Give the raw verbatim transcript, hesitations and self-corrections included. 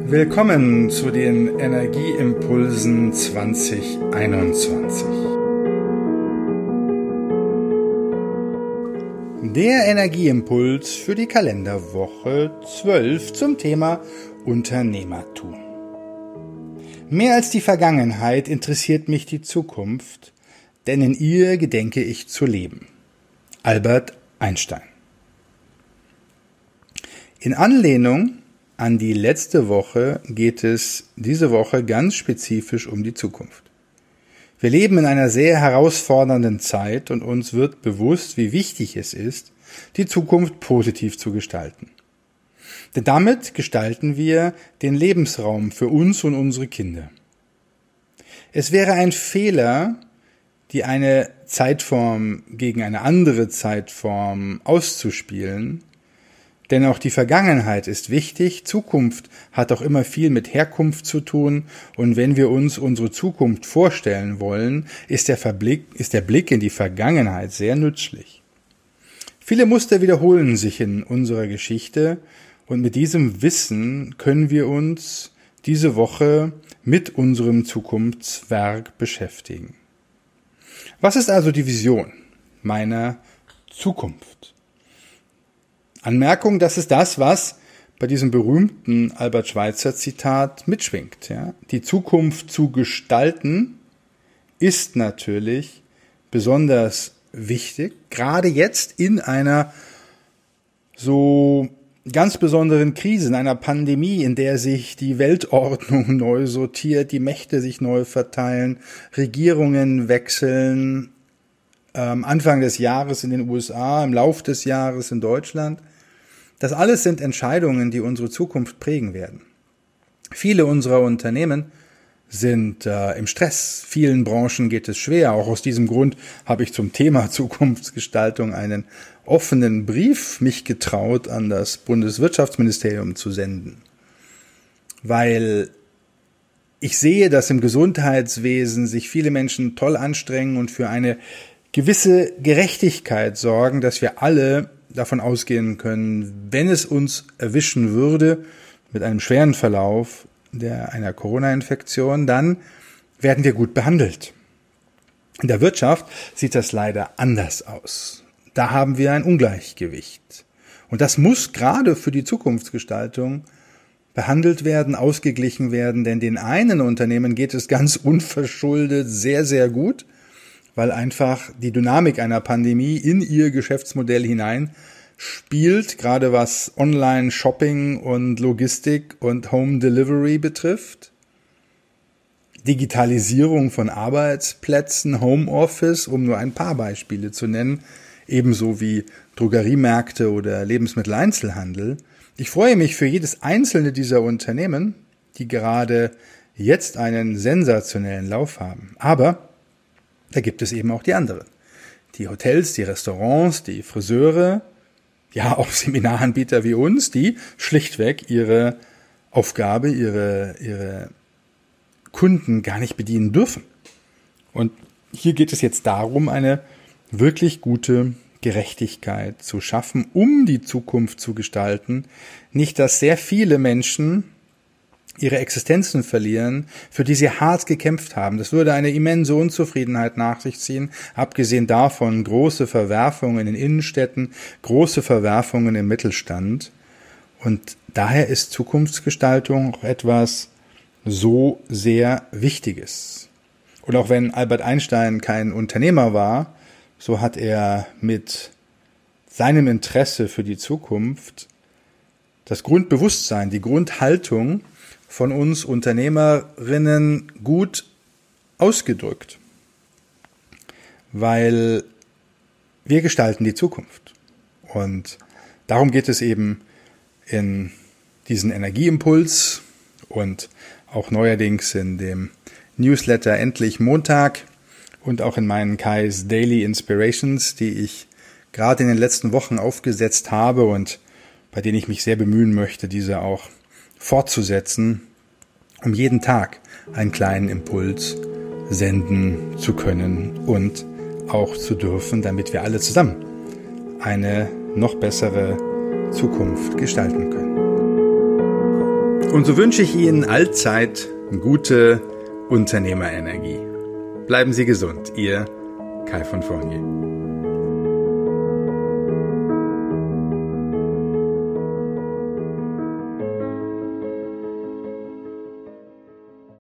Willkommen zu den Energieimpulsen zwanzig einundzwanzig. Der Energieimpuls für die Kalenderwoche zwölf zum Thema Unternehmertum. Mehr als die Vergangenheit interessiert mich die Zukunft, denn in ihr gedenke ich zu leben. Albert Einstein. In Anlehnung an die letzte Woche geht es diese Woche ganz spezifisch um die Zukunft. Wir leben in einer sehr herausfordernden Zeit und uns wird bewusst, wie wichtig es ist, die Zukunft positiv zu gestalten. Denn damit gestalten wir den Lebensraum für uns und unsere Kinder. Es wäre ein Fehler, die eine Zeitform gegen eine andere Zeitform auszuspielen, denn auch die Vergangenheit ist wichtig, Zukunft hat auch immer viel mit Herkunft zu tun und wenn wir uns unsere Zukunft vorstellen wollen, ist der, Verblick, ist der Blick in die Vergangenheit sehr nützlich. Viele Muster wiederholen sich in unserer Geschichte und mit diesem Wissen können wir uns diese Woche mit unserem Zukunftswerk beschäftigen. Was ist also die Vision meiner Zukunft? Anmerkung, das ist das, was bei diesem berühmten Albert Schweitzer Zitat mitschwingt. Ja? Die Zukunft zu gestalten ist natürlich besonders wichtig, gerade jetzt in einer so ganz besonderen Krise, in einer Pandemie, in der sich die Weltordnung neu sortiert, die Mächte sich neu verteilen, Regierungen wechseln, ähm, Anfang des Jahres in den U S A, im Lauf des Jahres in Deutschland. Das alles sind Entscheidungen, die unsere Zukunft prägen werden. Viele unserer Unternehmen sind äh, im Stress. Vielen Branchen geht es schwer. Auch aus diesem Grund habe ich zum Thema Zukunftsgestaltung einen offenen Brief mich getraut, an das Bundeswirtschaftsministerium zu senden. Weil ich sehe, dass im Gesundheitswesen sich viele Menschen toll anstrengen und für eine gewisse Gerechtigkeit sorgen, dass wir alle davon ausgehen können, wenn es uns erwischen würde mit einem schweren Verlauf der einer Corona-Infektion, dann werden wir gut behandelt. In der Wirtschaft sieht das leider anders aus. Da haben wir ein Ungleichgewicht. Und das muss gerade für die Zukunftsgestaltung behandelt werden, ausgeglichen werden, denn den einen Unternehmen geht es ganz unverschuldet sehr, sehr gut, weil einfach die Dynamik einer Pandemie in ihr Geschäftsmodell hinein spielt, gerade was Online-Shopping und Logistik und Home Delivery betrifft. Digitalisierung von Arbeitsplätzen, Homeoffice, um nur ein paar Beispiele zu nennen, ebenso wie Drogeriemärkte oder Lebensmitteleinzelhandel. Ich freue mich für jedes einzelne dieser Unternehmen, die gerade jetzt einen sensationellen Lauf haben. Aber da gibt es eben auch die anderen. Die Hotels, die Restaurants, die Friseure, ja auch Seminaranbieter wie uns, die schlichtweg ihre Aufgabe, ihre, ihre Kunden gar nicht bedienen dürfen. Und hier geht es jetzt darum, eine wirklich gute Gerechtigkeit zu schaffen, um die Zukunft zu gestalten. Nicht, dass sehr viele Menschen ihre Existenzen verlieren, für die sie hart gekämpft haben. Das würde eine immense Unzufriedenheit nach sich ziehen, abgesehen davon große Verwerfungen in Innenstädten, große Verwerfungen im Mittelstand. Und daher ist Zukunftsgestaltung auch etwas so sehr Wichtiges. Und auch wenn Albert Einstein kein Unternehmer war, so hat er mit seinem Interesse für die Zukunft das Grundbewusstsein, die Grundhaltung von uns Unternehmerinnen gut ausgedrückt, weil wir gestalten die Zukunft. Und darum geht es eben in diesen Energieimpuls und auch neuerdings in dem Newsletter Endlich Montag und auch in meinen Kai's Daily Inspirations, die ich gerade in den letzten Wochen aufgesetzt habe und bei denen ich mich sehr bemühen möchte, diese auch fortzusetzen, um jeden Tag einen kleinen Impuls senden zu können und auch zu dürfen, damit wir alle zusammen eine noch bessere Zukunft gestalten können. Und so wünsche ich Ihnen allzeit gute Unternehmerenergie. Bleiben Sie gesund, Ihr Kai von Fournier.